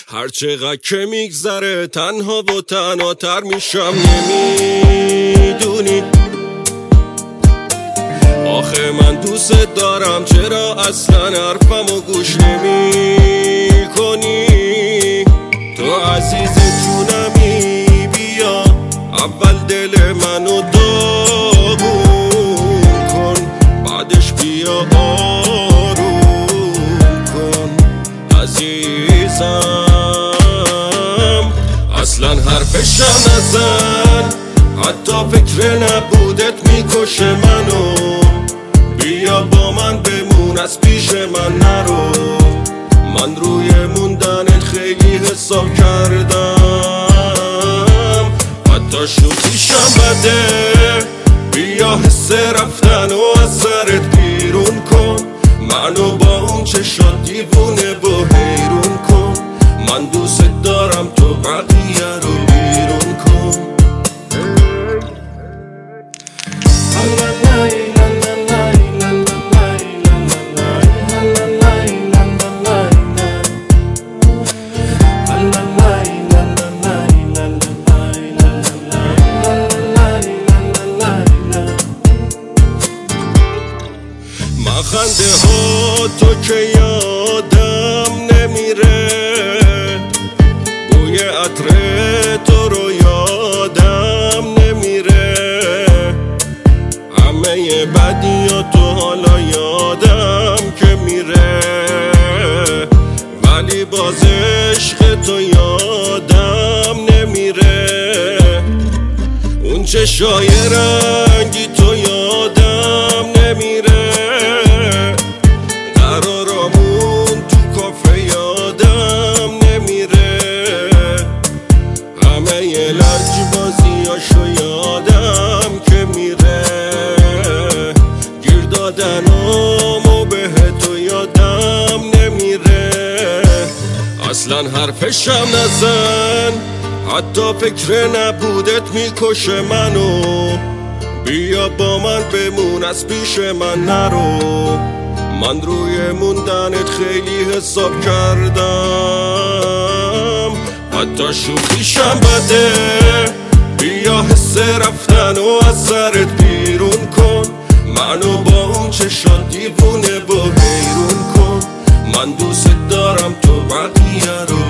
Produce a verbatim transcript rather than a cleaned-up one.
هر چقدر که میگذره تنها و تنها تر میشم. نمیدونی آخه من دوست دارم، چرا اصلا حرفمو گوش نمی کنی؟ تو عزیز جونمی بیا اول دل منو داغون کن، بعدش بیا آروم کن عزیزم. اصلا حرفشم نزن، حتی فکر نبودت میکشه منو. بیا با من بمون، از پیش من نرو. من روی موندنت خیلی حساب کردم، حتی شوخیشم بده. بیا حس رفتن و از سرت بیرون کن، منو با اون چشات دیوونه با حیرون کن. من دوست دارم تو بقیه رو بیرون کن. خنده ها تو که یادم نمیره، بوی عطر تو رو یادم نمیره. همه بدیا تو حالا یادم که میره، ولی باز عشق تو یادم نمیره. اون چشای رنگی تو یادم نمیره، لجبازیاشو یادم که میره. گیر دادنامو به تو یادم نمیره. اصلا حرفشم نزن، حتی فکر نبودت میکشه منو. بیا با من بمون، از پیش من نرو. من روی موندنت خیلی حساب کردم، حتی شوخیشم بده. بیا حس رفتن و از سرت بیرون کن، منو با اون چشات دیوونه با حیرون کن. من دوست دارم تو بقیه رو